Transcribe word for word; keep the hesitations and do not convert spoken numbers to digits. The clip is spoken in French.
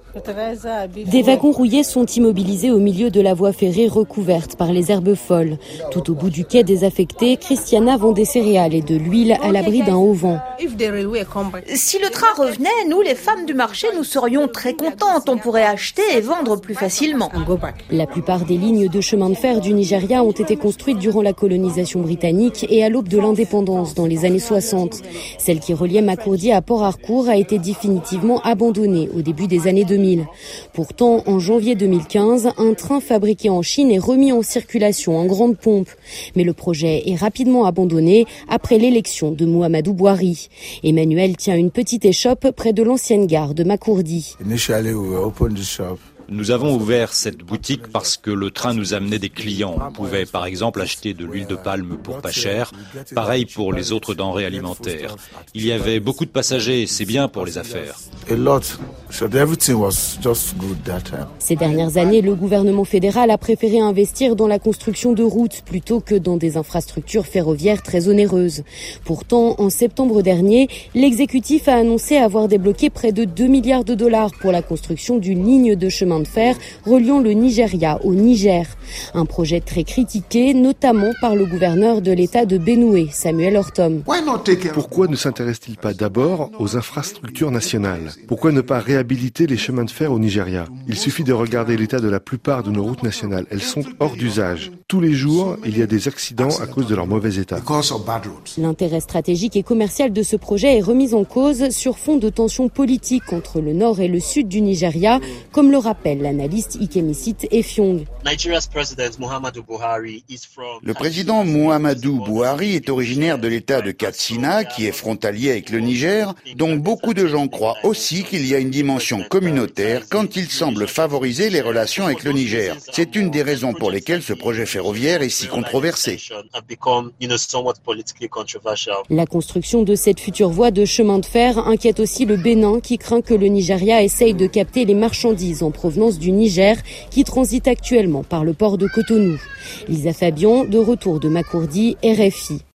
Des wagons rouillés sont immobilisés au milieu de la voie ferrée recouverte par les herbes folles. Tout au bout du quai désaffecté, Christiana vend des céréales et de l'huile à l'abri d'un auvent. Si le train revenait, nous les femmes du marché, nous serions très contentes. On pourrait acheter et vendre plus facilement. La plupart des lignes de chemin de fer du Nigeria ont été construites durant la colonisation britannique et à l'aube de l'indépendance dans les années soixante. Celle qui reliait Makurdi à Port Harcourt a été définitivement abandonnée au début des années deux mille. Pourtant, en janvier deux mille quinze, un train fabriqué en Chine est remis en circulation en grande pompe. Mais le projet est rapidement abandonné après l'élection de Muhammadu Buhari. Emmanuel tient une petite échoppe près de l'ancienne gare de Makurdi. Nous avons ouvert cette boutique parce que le train nous amenait des clients. On pouvait par exemple acheter de l'huile de palme pour pas cher, pareil pour les autres denrées alimentaires. Il y avait beaucoup de passagers, c'est bien pour les affaires. Ces dernières années, le gouvernement fédéral a préféré investir dans la construction de routes plutôt que dans des infrastructures ferroviaires très onéreuses. Pourtant, en septembre dernier, l'exécutif a annoncé avoir débloqué près de deux milliards de dollars pour la construction d'une ligne de chemin de fer reliant le Nigeria au Niger. Un projet très critiqué, notamment par le gouverneur de l'État de Benue, Samuel Ortom. Pourquoi ne s'intéresse-t-il pas d'abord aux infrastructures nationales ? Pourquoi ne pas réhabiliter les chemins de fer au Nigeria ? Il suffit de regarder l'état de la plupart de nos routes nationales. Elles sont hors d'usage. Tous les jours, il y a des accidents à cause de leur mauvais état. L'intérêt stratégique et commercial de ce projet est remis en cause sur fond de tensions politiques entre le nord et le sud du Nigeria, comme le rappelle l'analyste Ikemisi Effiong. Le président Muhammadu Buhari est originaire de l'état de Katsina, qui est frontalier avec le Niger, donc beaucoup de gens croient aussi qu'il y a une dimension communautaire quand il semble favoriser les relations avec le Niger. C'est une des raisons pour lesquelles ce projet ferroviaire est si controversé. La construction de cette future voie de chemin de fer inquiète aussi le Bénin, qui craint que le Nigeria essaye de capter les marchandises en provenance du Niger qui transite actuellement par le port de Cotonou. Lisa Fabian, de retour de Makurdi, R F I.